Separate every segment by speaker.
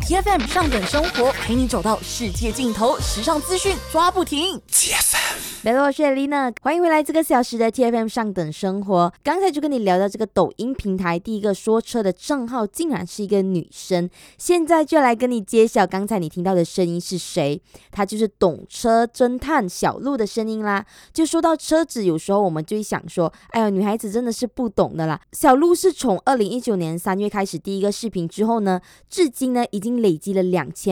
Speaker 1: TFM 上等生活，陪你走到世界尽头，时尚资讯抓不停。
Speaker 2: Hello， 我是 Elena， 欢迎回来这个小时的 TFM 上等生活。刚才就跟你聊到这个抖音平台第一个说车的账号竟然是一个女生，现在就来跟你揭晓刚才你听到的声音是谁，她就是懂车侦探小鹿的声音啦。就说到车子，有时候我们就会想说，哎呦，女孩子真的是不懂的啦。小鹿是从2019年3月开始第一个视频之后呢，至今呢已经累积了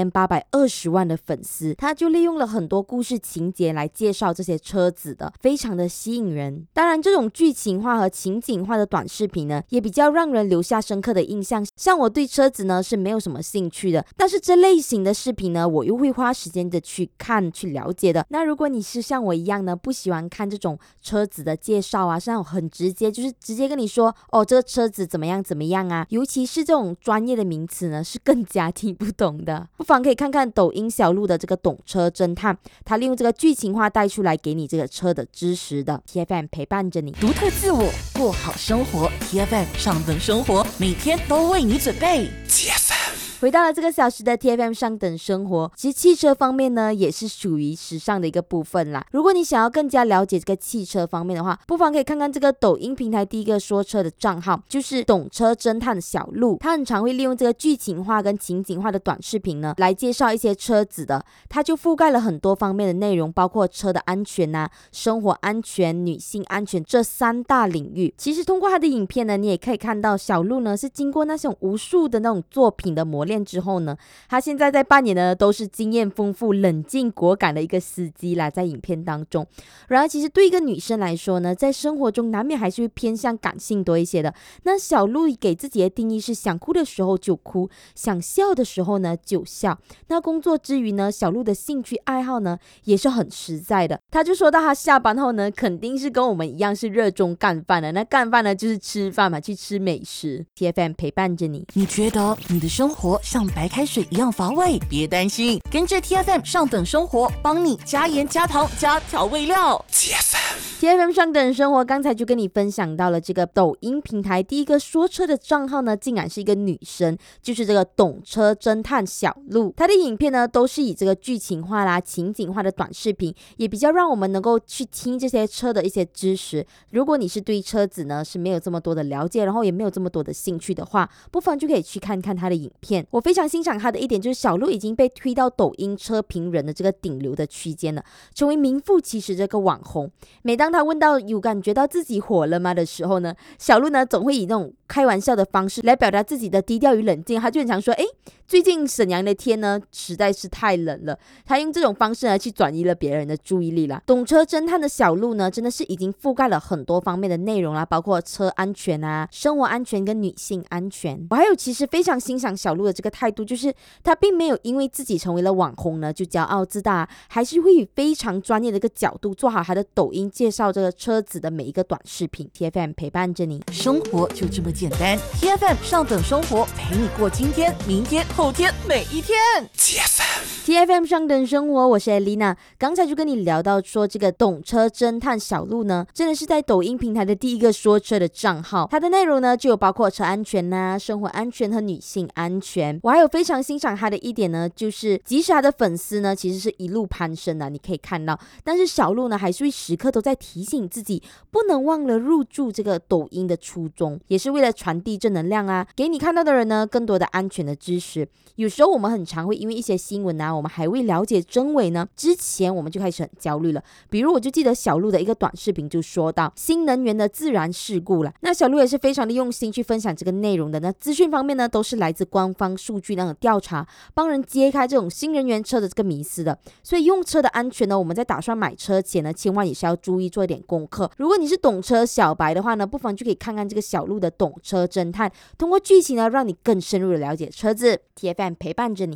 Speaker 2: 2820万的粉丝，她就利用了很多故事情节来介绍这些车子的，非常的吸引人。当然这种剧情化和情景化的短视频呢，也比较让人留下深刻的印象。像我对车子呢是没有什么兴趣的，但是这类型的视频呢，我又会花时间的去看去了解的。那如果你是像我一样呢，不喜欢看这种车子的介绍啊，是那种很直接，就是直接跟你说哦这个车子怎么样怎么样啊，尤其是这种专业的名词呢，是更加听不懂的。不妨可以看看抖音小鹿的这个懂车侦探，他利用这个剧情化带出来给你这个车的知识的。 TFM 陪伴着你，
Speaker 1: 独特自我，过好生活。TFM 上等生活，每天都为你准备。
Speaker 2: 回到了这个小时的 TFM 上等生活，其实汽车方面呢也是属于时尚的一个部分啦。如果你想要更加了解这个汽车方面的话，不妨可以看看这个抖音平台第一个说车的账号，就是懂车侦探小鹿。他很常会利用这个剧情化跟情景化的短视频呢，来介绍一些车子的。他就覆盖了很多方面的内容，包括车的安全啊、生活安全、女性安全这3大领域。其实通过他的影片呢，你也可以看到小鹿呢是经过那种无数的那种作品的磨练之后呢，他现在在扮演的都是经验丰富、冷静果敢的一个司机啦，在影片当中。然而其实对一个女生来说呢，在生活中难免还是会偏向感性多一些的。那小鹿给自己的定义是想哭的时候就哭，想笑的时候呢就笑。那工作之余呢，小鹿的兴趣爱好呢也是很实在的。他就说到他下班后呢，肯定是跟我们一样是热衷干饭的。那干饭呢就是吃饭嘛，去吃美食。 TFM 陪伴着你。
Speaker 1: 你觉得你的生活像白开水一样乏味？别担心，跟着 TFM 上等生活，帮你加盐加糖加调味料。
Speaker 2: TFM 上等生活刚才就跟你分享到了这个抖音平台第一个说车的账号呢，竟然是一个女生，就是这个懂车侦探小鹿。她的影片呢都是以这个剧情化啦、情景化的短视频，也比较让我们能够去听这些车的一些知识。如果你是对车子呢是没有这么多的了解，然后也没有这么多的兴趣的话，不妨就可以去看看她的影片。我非常欣赏她的一点就是小鹿已经被推到抖音车评人的这个顶流的区间了，成为名副其实这个网红。每当他问到有感觉到自己火了吗的时候呢，小鹿呢总会以那种开玩笑的方式来表达自己的低调与冷静。他就很常说，最近沈阳的天呢实在是太冷了，他用这种方式呢去转移了别人的注意力啦。懂车侦探的小鹿呢，真的是已经覆盖了很多方面的内容啦，包括车安全啊、生活安全跟女性安全。我还有其实非常欣赏小鹿的这个态度，就是他并没有因为自己成为了网红呢就骄傲自大，还是会以非常专业的一个角度做好他的抖音介绍这个车子的每一个短视频。 TFM 陪伴着你，
Speaker 1: 生活就这么简单。 TFM 上等生活，陪你过今天、明天、后天，每一天。
Speaker 2: TFM 上等生活，我是 Elena。 刚才就跟你聊到说，这个懂车侦探小鹿呢，真的是在抖音平台的第一个说车的账号。它的内容呢就有包括车安全啊、生活安全和女性安全。我还有非常欣赏他的一点呢，就是即使他的粉丝呢其实是一路攀升的，你可以看到，但是小鹿呢还是会时刻都在提醒自己，不能忘了入驻这个抖音的初衷，也是为了传递正能量啊，给你看到的人呢更多的安全的知识。有时候我们很常会因为一些新闻啊，我们还未了解真伪呢，之前我们就开始很焦虑了。比如我就记得小鹿的一个短视频就说到新能源的自然事故了，那小鹿也是非常的用心去分享这个内容的。那资讯方面呢都是来自官方数据那种调查，帮人揭开这种新能源车的这个迷思的。所以用车的安全呢，我们在打算买车前呢，千万也是要注意做一点功课。如果你是懂车小白的话呢，不妨就可以看看这个小鹿的懂车侦探，通过剧情呢让你更深入的了解车子。 TFM 陪伴着你。